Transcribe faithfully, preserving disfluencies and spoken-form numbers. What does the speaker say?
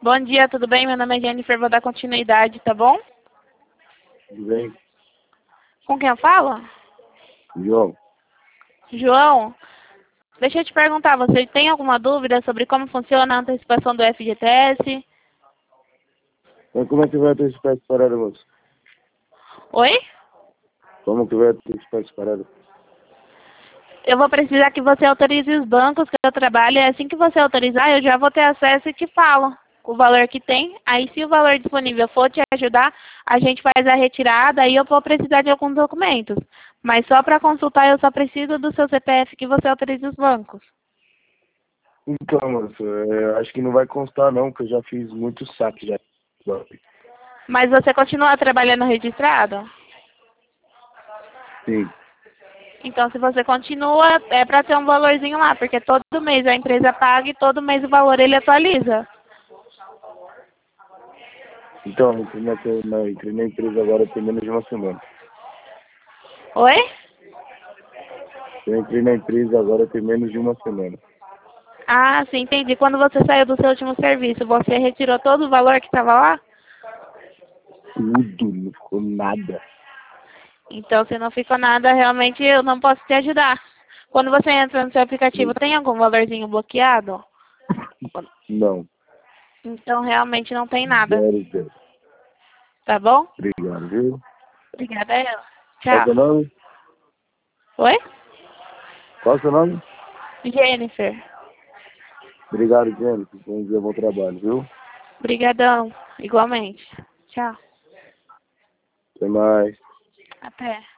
Bom dia, tudo bem? Meu nome é Jennifer, vou dar continuidade, tá bom? Tudo bem? Com quem eu falo? João, João, deixa eu te perguntar, você tem alguma dúvida sobre como funciona a antecipação do F G T S? mas como é que vai antecipar essa parada, moço? Oi? Como que vai antecipar essa parada? Eu vou precisar que você autorize os bancos que eu trabalho, e assim que você autorizar, eu já vou ter acesso e te falo o valor que tem. Aí, se o valor disponível for te ajudar, a gente faz a retirada, aí eu vou precisar de alguns documentos. Mas só para consultar, eu só preciso do seu C P F que você autorize os bancos. Então, moço, é, acho que não vai constar não, porque eu já fiz muito saque já. Mas você continua trabalhando registrado? Sim. Então, se você continua, é para ter um valorzinho lá, porque todo mês a empresa paga e todo mês o valor ele atualiza. Então, entrei na, na, entrei na empresa agora tem menos de uma semana. Oi? Eu entrei na empresa agora tem menos de uma semana. Ah, sim, entendi. Quando você saiu do seu último serviço, você retirou todo o valor que estava lá? Tudo, não ficou nada. Então, se não ficou nada, realmente eu não posso te ajudar. Quando você entra no seu aplicativo, tem algum valorzinho bloqueado? Não. Então, realmente não tem nada. Zero, zero. Tá bom? Obrigado, viu? Obrigada, eu. Qual é o Tchau. seu nome? Oi? Qual é o seu nome? Jennifer. Obrigado, Jennifer. Bom dia, bom trabalho, viu? Obrigadão. Igualmente. Tchau. Até mais. Até.